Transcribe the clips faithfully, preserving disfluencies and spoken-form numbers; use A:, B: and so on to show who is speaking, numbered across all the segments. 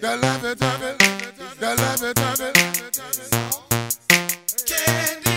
A: that Laffy Taffy, that Laffy Taffy. Candy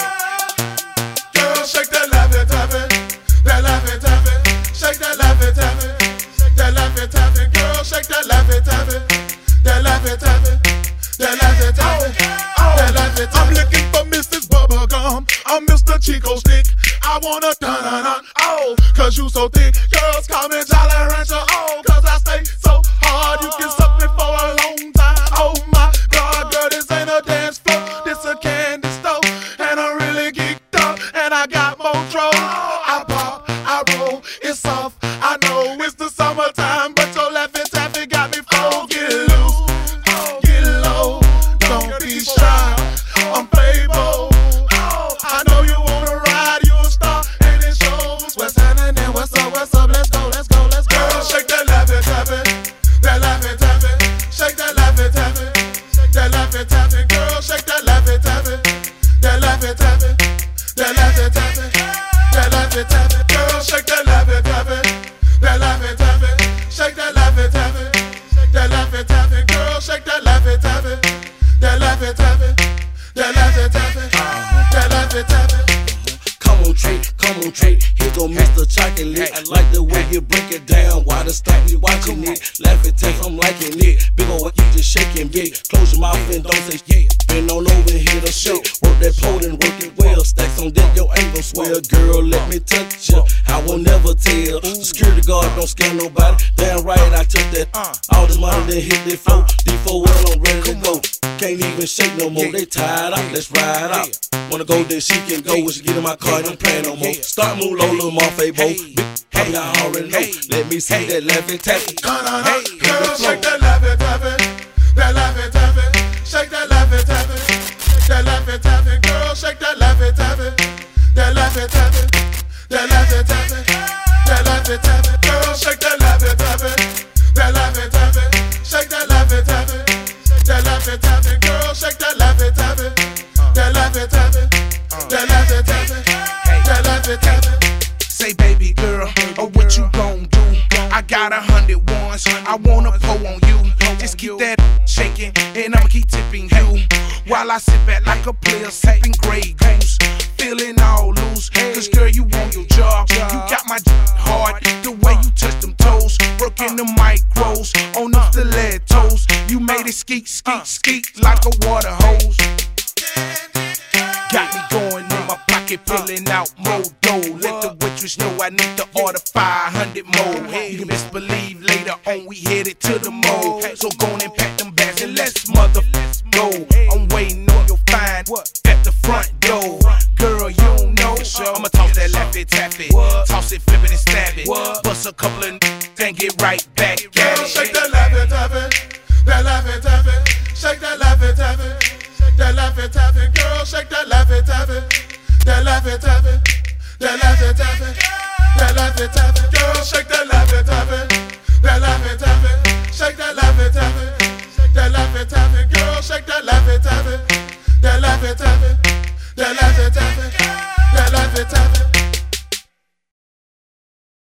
A: girl, girl, shake that Laffy Taffy, that Laffy Taffy, shake that Laffy Taffy, that Laffy Taffy, girl, shake that Laffy Taffy, that Laffy Taffy, that Laffy Taffy, that Laffy Taffy. I'm looking for Missus Bubblegum, I'm Mister Chico Stick. I wanna dun dun dun, oh, cause you so thick. Girls call me Jolly Rancher, oh, cause I stay so hard. You can suck me for a long time. Oh my God, girl, this ain't a dance floor, this a candy store. And I'm really geeked up, and I got more trolls. I pop, I roll, it's soft, I know it's the summertime, but your Laffy Taffy got me full. Get loose, get low, don't be shy, I'm Playboy. I know you wanna ride, you a star, and it shows. What's happening? What's up? What's up? Let's go, let's go, let's go. Girl, shake that Laffy Taffy, that Laffy Taffy, shake that Laffy Taffy, that Laffy Taffy. Girl, shake that Laffy Taffy, that Laffy Taffy, that Laffy Taffy, that Laffy Taffy. Girl, shake that Laffy Taffy, that Laffy Taffy, shake that Laffy Taffy, that Laffy Taffy. Girl, shake that Laffy Taffy, that Laffy Taffy, that Laffy Taffy, that Laffy Taffy.
B: Come on, Trey, come on, Trey. Here go Mister Chocolate. I like the way you break it down. Why the stack me watching it? Laffy Taffy, I'm liking it. Big ol' what you just shaking big. Close your mouth and don't say yeah. Bend on over here to shake. Work that pole and work it well. Stacks on deck, your ain't gon' swell. Girl, let me touch ya. I will never tell. Security guard don't scare nobody. Damn right, I took that. All this money then hit the flow. D four well, I'm ready to go. Can't even shake no more. They tired out. Let's ride out. Wanna go, then she can go. When she get in my car, don't plan no more. Start move low, little Marfay Bo. Big Poppy, I already know. Let me see that Laffy Taffy.
A: Girl, shake that Laffy Taffy, that Laffy Taffy, shake that Laffy Taffy, that Laffy Taffy. Girl, shake that Laffy Taffy, that Laffy Taffy, that Laffy Taffy, that Laffy Taffy. Girl, shake that Laffy Taffy, that Laffy Taffy, shake that Laffy Taffy, that Laffy Taffy. Girl, shake that Laffy Taffy, that Laffy Taffy, that Laffy Taffy, that Laffy Taffy.
C: Say, baby girl, oh, what you gon' do? I got a hundred ones, I wanna pull on you. Just keep that shaking, and I'ma keep tipping you while I sit back like a player sipping Grey Goose, feeling all loose. Cause girl, you want your job, you got my heart. The way you touch them toes, working the micros on them stilettos. You made it skeet, skeet, skeet like a water hose. Got me going in my pocket, filling out more dough. Let the waitress know I need to order five hundred more. You can best believe later on we headed to the mall. So go on and pack them bags and let's mother go. I'm waiting on your find at the front door. Girl, you don't know, I'ma toss that Laffy Taffy, toss it, flip it and stab it, bust a couple of then get right back at
A: Girl,
C: it.
A: shake that Laffy Taffy, that Laffy Taffy, shake that Laffy Taffy, that Laffy Taffy. Girl, shake that Laffy Taffy, that Laffy Taffy, that Laffy Taffy, that Laffy Taffy. Girl, shake that Laffy Taffy, that Laffy Taffy,